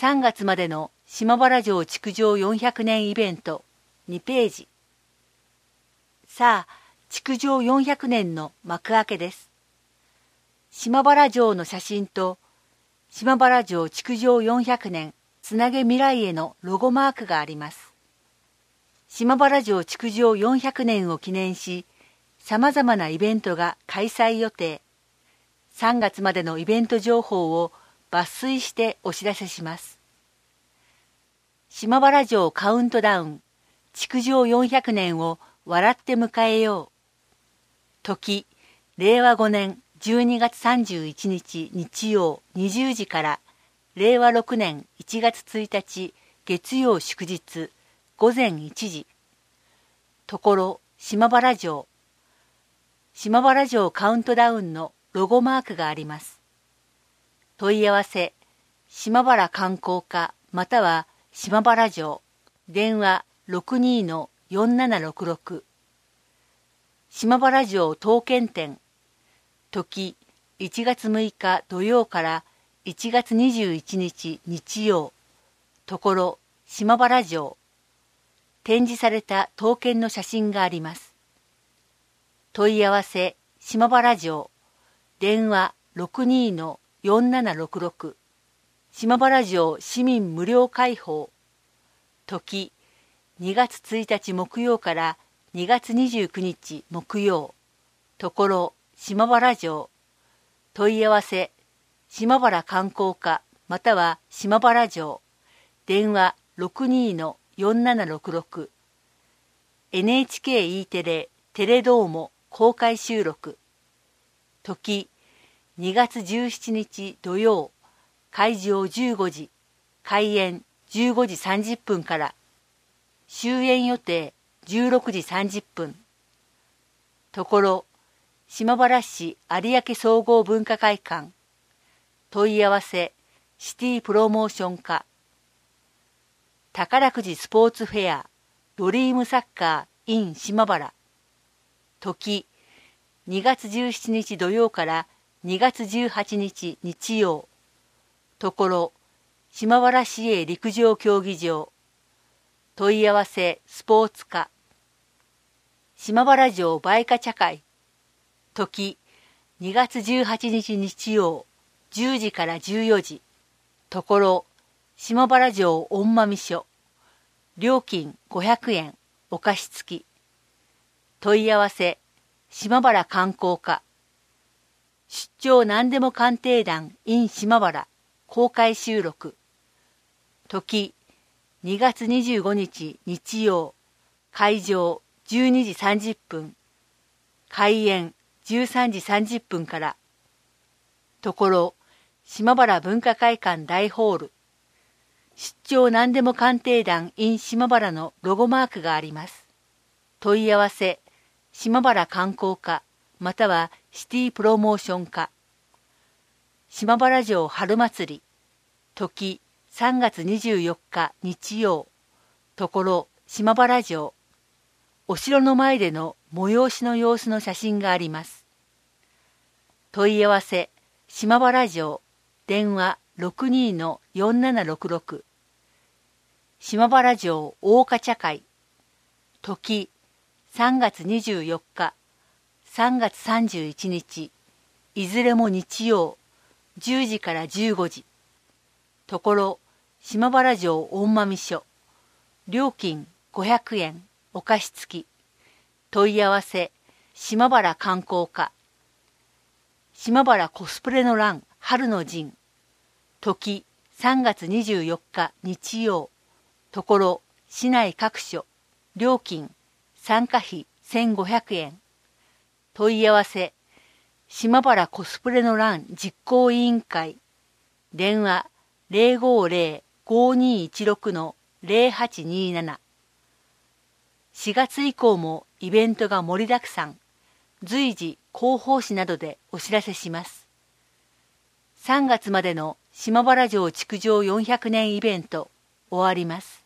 3月までの島原城築城400年イベント2ページ。さあ、築城400年の幕開けです。島原城の写真と島原城築城400年つなげ未来へのロゴマークがあります。島原城築城400年を記念し、様々なイベントが開催予定。3月までのイベント情報を抜粋してお知らせします。島原城カウントダウン、築城400年を笑って迎えよう。時、令和5年12月31日日曜20時から令和6年1月1日月曜祝日午前1時。ところ、島原城。島原城カウントダウンのロゴマークがあります。問い合わせ、島原観光課または島原城、電話 62-4766。島原城刀剣展、時1月6日土曜から1月21日日曜。ところ、島原城。展示された刀剣の写真があります。問い合わせ、島原城、電話 62-4766。島原城市民無料開放。時、2月1日木曜から2月29日木曜。ところ、島原城。問い合わせ、島原観光課または島原城。電話 62-4766。NHKE テレ、テレドーモ公開収録。時、2月17日土曜。会場15時。開演15時30分から。終演予定16時30分。ところ、島原市有明総合文化会館。問い合わせ、シティプロモーション課。宝くじスポーツフェア、ドリームサッカー in 島原。時、2月17日土曜から2月18日日曜。ところ、島原市営陸上競技場。問い合わせスポーツ課。島原城売価茶会。時、2月18日日曜、10時から14時。ところ、島原城御間所。料金500円、お貸し付き。問い合わせ、島原観光課。出張何でも鑑定団 in 島原。公開収録。時、2月25日日曜。会場12時30分。開演13時30分から。ところ、島原文化会館大ホール。出張何でも鑑定団 in 島原のロゴマークがあります。問い合わせ、島原観光課またはシティプロモーション課。島原城春祭り。時3月24日日曜。ところ、島原城。お城の前での催しの様子の写真があります。問い合わせ、島原城。電話 62-4766。島原城大花茶会。時3月24日、3月31日。いずれも日曜。10時から15時。ところ、島原城御間所。料金500円、お貸し付き。問い合わせ、島原観光課。島原コスプレの乱、春の陣。時3月24日日曜。ところ、市内各所。料金、参加費1500円。問い合わせ、島原コスプレの乱実行委員会。電話050-5216-0827。4月以降もイベントが盛りだくさん。随時広報誌などでお知らせします。3月までの島原城築城400年イベント終わります。